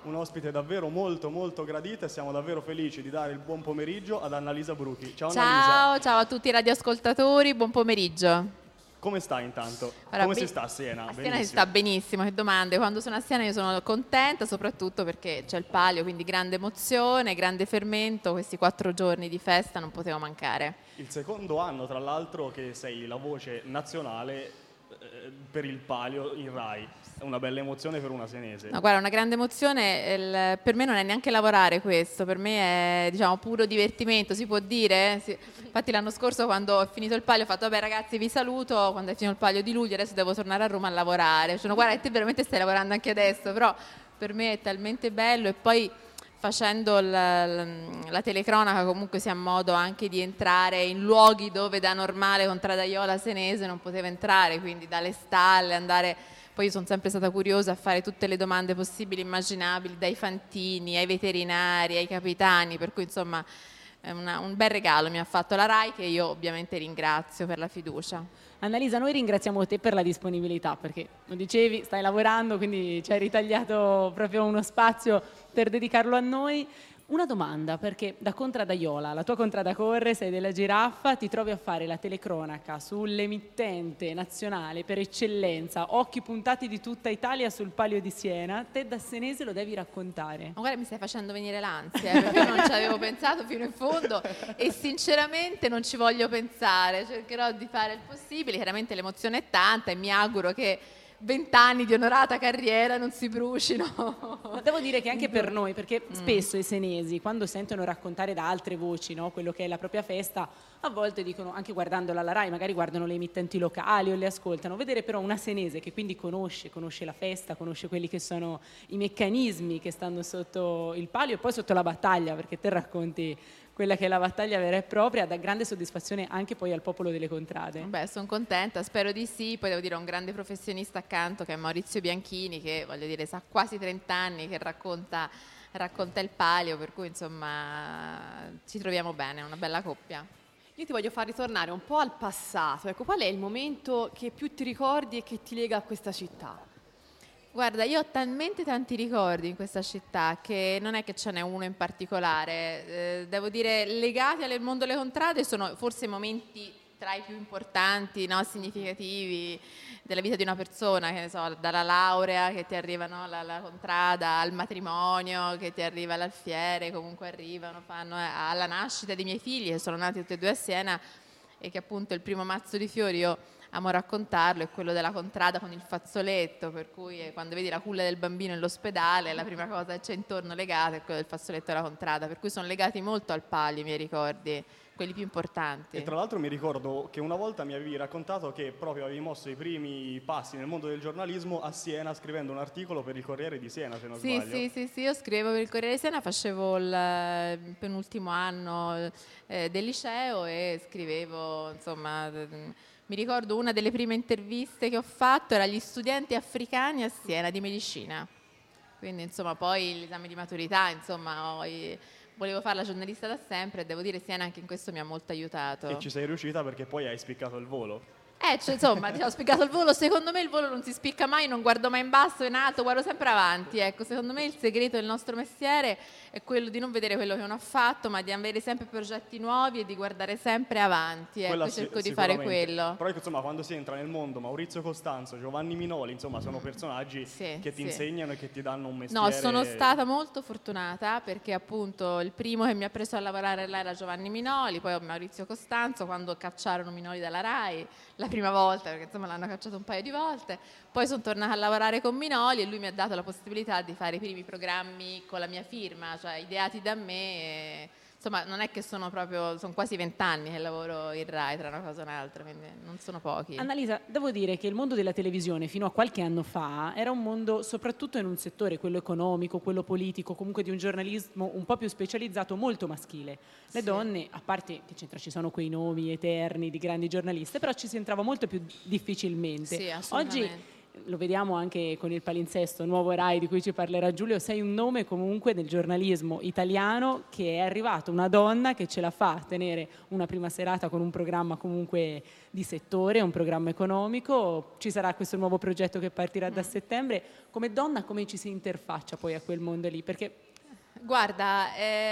un ospite davvero molto molto gradita e siamo davvero felici di dare il buon pomeriggio ad Annalisa Bruchi. Ciao Annalisa. Ciao, ciao a tutti i radioascoltatori, buon pomeriggio. Come stai intanto? Allora, Come si sta a Siena? A Siena si sta benissimo, che domande. Quando sono a Siena io sono contenta, soprattutto perché c'è il Palio, quindi grande emozione, grande fermento, questi 4 giorni di festa non potevo mancare. Il secondo anno, tra l'altro, che sei la voce nazionale per il Palio in Rai. È una bella emozione per una senese. No, guarda, una grande emozione, per me non è neanche lavorare questo, per me è, diciamo, puro divertimento, si può dire? Sì. Infatti l'anno scorso quando è finito il Palio ho fatto, vabbè ragazzi vi saluto, quando è finito il Palio di luglio adesso devo tornare a Roma a lavorare. Cioè, no, guarda, te veramente stai lavorando anche adesso, però per me è talmente bello e poi facendo la telecronaca comunque si ha modo anche di entrare in luoghi dove da normale contradaiola senese non poteva entrare, quindi dalle stalle, andare... Poi io sono sempre stata curiosa a fare tutte le domande possibili, immaginabili, dai fantini ai veterinari, ai capitani, per cui insomma è un bel regalo mi ha fatto la Rai, che io ovviamente ringrazio per la fiducia. Annalisa, noi ringraziamo te per la disponibilità, perché lo dicevi, stai lavorando, quindi ci hai ritagliato proprio uno spazio per dedicarlo a noi. Una domanda, perché da contradaiola, la tua contrada corre, sei della Giraffa, ti trovi a fare la telecronaca sull'emittente nazionale per eccellenza, occhi puntati di tutta Italia sul Palio di Siena, te da senese lo devi raccontare. Ma guarda, mi stai facendo venire l'ansia, perché io non ci avevo pensato fino in fondo e sinceramente non ci voglio pensare, cercherò di fare il possibile, chiaramente l'emozione è tanta e mi auguro che 20 anni di onorata carriera non si brucino. Ma devo dire che anche per noi, perché spesso i senesi, quando sentono raccontare da altre voci, no, quello che è la propria festa, a volte dicono, anche guardandola alla Rai, magari guardano le emittenti locali o le ascoltano, vedere però una senese che quindi conosce la festa, conosce quelli che sono i meccanismi che stanno sotto il palio e poi sotto la battaglia, perché te racconti quella che è la battaglia vera e propria, dà grande soddisfazione anche poi al popolo delle contrade. Beh, sono contenta, spero di sì. Poi devo dire, ho un grande professionista accanto che è Maurizio Bianchini, che voglio dire sa quasi 30 anni che racconta il Palio, per cui insomma ci troviamo bene, è una bella coppia. Io ti voglio far ritornare un po' al passato. Ecco, qual è il momento che più ti ricordi e che ti lega a questa città? Guarda, io ho talmente tanti ricordi in questa città che non è che ce n'è uno in particolare. Devo dire, legati al mondo delle contrade sono forse momenti tra i più importanti, no, significativi della vita di una persona, che ne so, dalla laurea che ti arriva, no, la contrada, al matrimonio che ti arriva l'alfiere, comunque arrivano, fanno alla nascita dei miei figli che sono nati tutti e due a Siena e che appunto il primo mazzo di fiori io amo raccontarlo, è quello della contrada con il fazzoletto, per cui quando vedi la culla del bambino nell'ospedale la prima cosa che c'è intorno legata è quello del fazzoletto della contrada, per cui sono legati molto al Palio i miei ricordi, quelli più importanti. E tra l'altro mi ricordo che una volta mi avevi raccontato che proprio avevi mosso i primi passi nel mondo del giornalismo a Siena scrivendo un articolo per il Corriere di Siena, se non sbaglio. Sì, io scrivevo per il Corriere di Siena, facevo il penultimo anno del liceo e scrivevo, insomma, mi ricordo una delle prime interviste che ho fatto era agli studenti africani a Siena di medicina, quindi insomma poi l'esame di maturità, insomma volevo fare la giornalista da sempre e devo dire Siena anche in questo mi ha molto aiutato. E ci sei riuscita perché poi hai spiccato il volo. Cioè, insomma, ti ho spiegato il volo, secondo me il volo non si spicca mai, non guardo mai in basso, in alto, guardo sempre avanti, ecco, secondo me il segreto del nostro mestiere è quello di non vedere quello che uno ha fatto, ma di avere sempre progetti nuovi e di guardare sempre avanti, ecco, cerco di fare quello. Però insomma, quando si entra nel mondo, Maurizio Costanzo, Giovanni Minoli, insomma, sono personaggi che ti insegnano e che ti danno un mestiere. No, sono stata molto fortunata perché appunto il primo che mi ha preso a lavorare là era Giovanni Minoli, poi ho Maurizio Costanzo quando cacciarono Minoli dalla Rai, la prima volta, perché insomma l'hanno cacciato un paio di volte, poi sono tornata a lavorare con Minoli e lui mi ha dato la possibilità di fare i primi programmi con la mia firma, cioè ideati da me e, insomma non è che sono quasi 20 anni che lavoro in Rai tra una cosa e un'altra, quindi non sono pochi. Annalisa, devo dire che il mondo della televisione fino a qualche anno fa era un mondo soprattutto in un settore, quello economico, quello politico, comunque di un giornalismo un po' più specializzato, molto maschile. Le donne, a parte che ci sono quei nomi eterni di grandi giornaliste, però ci si entrava molto più difficilmente. Sì, assolutamente. Oggi lo vediamo anche con il palinsesto Nuovo Rai di cui ci parlerà Giulio, sei un nome comunque del giornalismo italiano, che è arrivata una donna che ce la fa a tenere una prima serata con un programma comunque di settore, un programma economico. Ci sarà questo nuovo progetto che partirà da settembre. Come donna come ci si interfaccia poi a quel mondo lì? Perché guarda,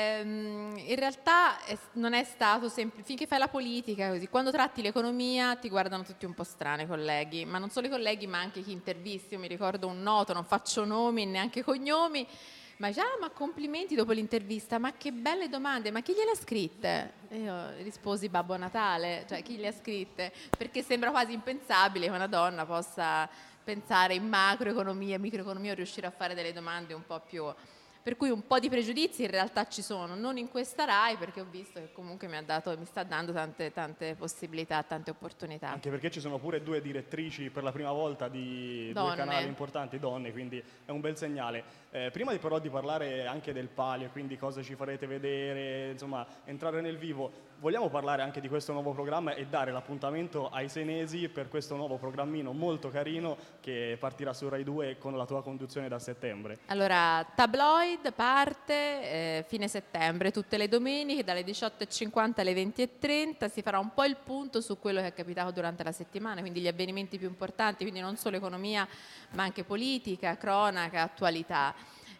in realtà non è stato semplice, finché fai la politica così, quando tratti l'economia ti guardano tutti un po' strani i colleghi, ma non solo i colleghi ma anche chi intervisti. Io mi ricordo un noto, non faccio nomi neanche cognomi, ma già, ma complimenti dopo l'intervista, ma che belle domande, ma chi gliele ha scritte? E io risposi Babbo Natale, cioè chi le ha scritte? Perché sembra quasi impensabile che una donna possa pensare in macroeconomia, microeconomia o riuscire a fare delle domande un po' più... Per cui un po' di pregiudizi in realtà ci sono, non in questa Rai, perché ho visto che comunque mi sta dando tante possibilità, tante opportunità. Anche perché ci sono pure 2 direttrici per la prima volta di 2 canali importanti, donne, quindi è un bel segnale. Prima però di parlare anche del palio, quindi cosa ci farete vedere, insomma, entrare nel vivo, vogliamo parlare anche di questo nuovo programma e dare l'appuntamento ai senesi per questo nuovo programmino molto carino che partirà su Rai 2 con la tua conduzione da settembre. Allora, Tabloid parte fine settembre, tutte le domeniche dalle 18:50 alle 20:30, si farà un po' il punto su quello che è capitato durante la settimana, quindi gli avvenimenti più importanti, quindi non solo economia ma anche politica, cronaca, attualità.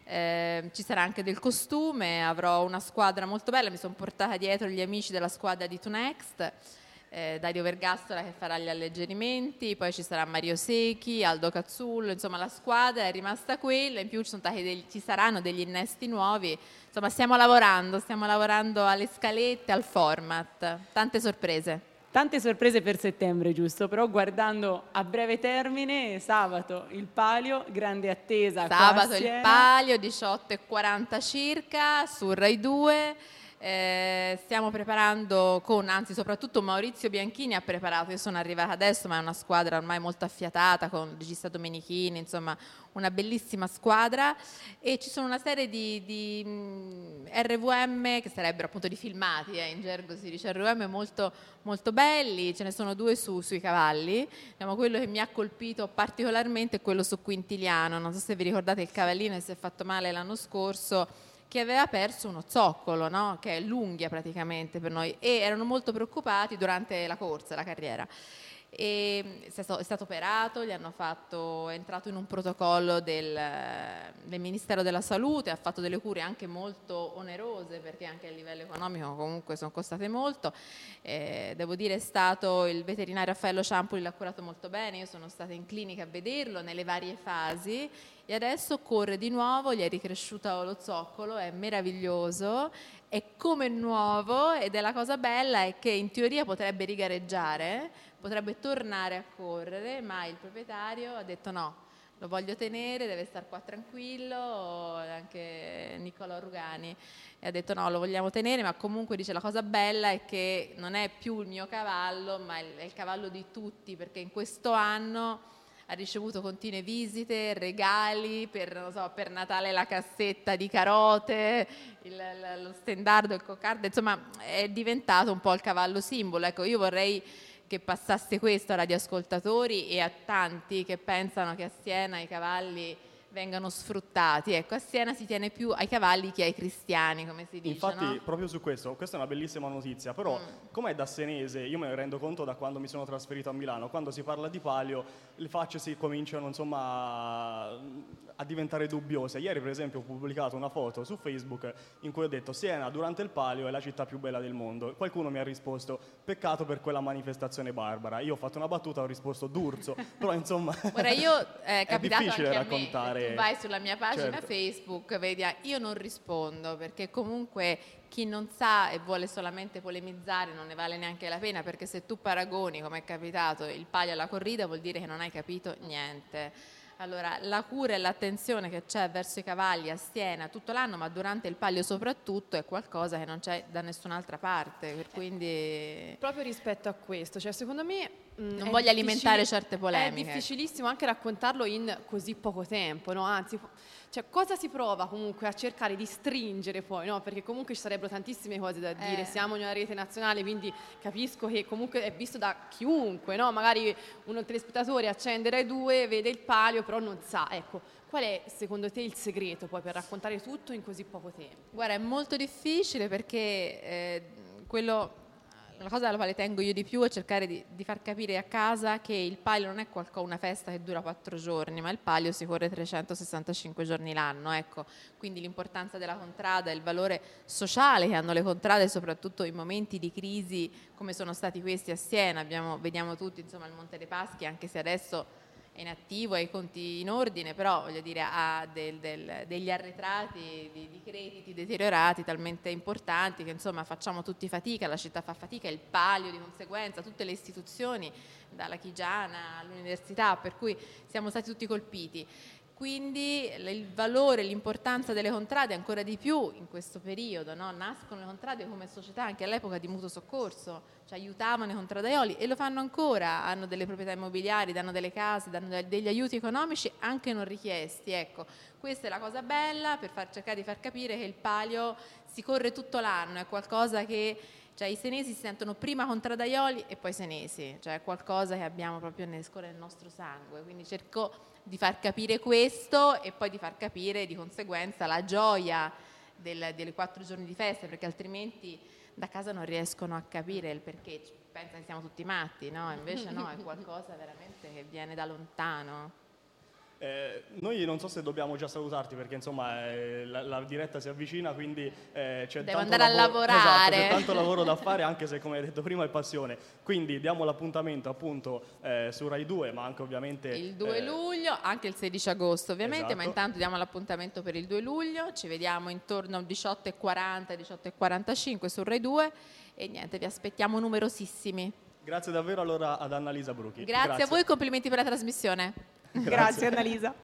Ci sarà anche del costume, avrò una squadra molto bella, mi sono portata dietro gli amici della squadra di 2Next, Dario Vergassola che farà gli alleggerimenti, poi ci sarà Mario Secchi, Aldo Cazzullo, insomma la squadra è rimasta quella, in più ci saranno degli innesti nuovi, insomma stiamo lavorando alle scalette, al format, tante sorprese. Tante sorprese per settembre, giusto? Però guardando a breve termine, sabato il palio, grande attesa. Sabato il palio, 18:40 circa, su Rai 2. Stiamo preparando soprattutto Maurizio Bianchini ha preparato, io sono arrivata adesso ma è una squadra ormai molto affiatata con il regista Domenichini, insomma una bellissima squadra, e ci sono una serie di RVM che sarebbero appunto di filmati, in gergo si dice RVM, molto, molto belli, ce ne sono 2 sui cavalli. Quello che mi ha colpito particolarmente è quello su Quintiliano, non so se vi ricordate il cavallino che si è fatto male l'anno scorso, che aveva perso uno zoccolo, no? Che è l'unghia praticamente per noi, e erano molto preoccupati durante la corsa, la carriera. E è stato operato, è entrato in un protocollo del Ministero della Salute, ha fatto delle cure anche molto onerose perché anche a livello economico comunque sono costate molto. Devo dire, è stato il veterinario Raffaello Ciampoli, l'ha curato molto bene, io sono stata in clinica a vederlo nelle varie fasi e adesso corre di nuovo, gli è ricresciuto lo zoccolo, è meraviglioso, è come nuovo, ed è la cosa bella è che in teoria potrebbe rigareggiare, potrebbe tornare a correre, ma il proprietario ha detto no, lo voglio tenere, deve stare qua tranquillo, anche Niccolò Rugani ha detto no, lo vogliamo tenere, ma comunque dice la cosa bella è che non è più il mio cavallo, ma è il cavallo di tutti, perché in questo anno ha ricevuto continue visite, regali, per Natale la cassetta di carote, lo stendardo, il coccardo, insomma è diventato un po' il cavallo simbolo. Ecco, io vorrei che passasse questo a radioascoltatori e a tanti che pensano che a Siena i cavalli vengano sfruttati. Ecco, a Siena si tiene più ai cavalli che ai cristiani, come si dice. Infatti, no? proprio su questo, questa è una bellissima notizia, però com'è da senese, io me ne rendo conto da quando mi sono trasferito a Milano, quando si parla di palio, le facce si cominciano insomma a diventare dubbiose. Ieri per esempio ho pubblicato una foto su Facebook in cui ho detto Siena durante il palio è la città più bella del mondo. Qualcuno mi ha risposto peccato per quella manifestazione barbara. Io ho fatto una battuta, ho risposto D'Urso, però insomma Ora è difficile anche raccontare. A me. Tu vai sulla mia pagina Certo. Facebook, vedi, io non rispondo perché comunque chi non sa e vuole solamente polemizzare non ne vale neanche la pena, perché se tu paragoni, come è capitato, il palio alla corrida vuol dire che non hai capito niente. Allora, la cura e l'attenzione che c'è verso i cavalli a Siena tutto l'anno, ma durante il palio soprattutto, è qualcosa che non c'è da nessun'altra parte, quindi... Proprio rispetto a questo, cioè secondo me non voglio alimentare certe polemiche. È difficilissimo anche raccontarlo in così poco tempo, no? Anzi, cioè, cosa si prova comunque a cercare di stringere poi, no? Perché comunque ci sarebbero tantissime cose da dire, siamo in una rete nazionale, quindi capisco che comunque è visto da chiunque, no? Magari un telespettatore accende Rai 2, vede il palio, però non sa, ecco. Qual è secondo te il segreto poi per raccontare tutto in così poco tempo? Guarda, è molto difficile perché la cosa alla quale tengo io di più è cercare di far capire a casa che il palio non è una festa che dura 4 giorni, ma il palio si corre 365 giorni l'anno, ecco. Quindi l'importanza della contrada, il valore sociale che hanno le contrade, soprattutto in momenti di crisi come sono stati questi a Siena. Vediamo tutti, insomma, il Monte dei Paschi, anche se adesso è inattivo, ha i conti in ordine, però voglio dire ha degli arretrati di crediti deteriorati talmente importanti che insomma facciamo tutti fatica, la città fa fatica, il palio di conseguenza, tutte le istituzioni, dalla Chigiana all'università, per cui siamo stati tutti colpiti. Quindi il valore, l'importanza delle contrade ancora di più in questo periodo, no? Nascono le contrade come società anche all'epoca di mutuo soccorso, cioè aiutavano i contradaioli e lo fanno ancora, hanno delle proprietà immobiliari, danno delle case, danno degli aiuti economici anche non richiesti, ecco. Questa è la cosa bella per cercare di far capire che il palio si corre tutto l'anno, è qualcosa che... Cioè i senesi si sentono prima contradaioli e poi senesi, cioè è qualcosa che abbiamo proprio nel nostro sangue, quindi cerco di far capire questo e poi di far capire di conseguenza la gioia delle 4 giorni di festa, perché altrimenti da casa non riescono a capire il perché, pensano che siamo tutti matti, no? Invece no, è qualcosa veramente che viene da lontano. Noi non so se dobbiamo già salutarti perché insomma la diretta si avvicina, quindi c'è Devo andare a lavorare. Esatto, c'è tanto lavoro da fare, anche se come hai detto prima è passione. Quindi diamo l'appuntamento appunto su Rai 2, ma anche ovviamente il 2 luglio, anche il 16 agosto ovviamente, esatto. Ma intanto diamo l'appuntamento per il 2 luglio, ci vediamo intorno a 18:40, 18:45 su Rai 2 e niente, vi aspettiamo numerosissimi. Grazie davvero allora ad Annalisa Bruchi. Grazie a voi, complimenti per la trasmissione. Grazie Annalisa.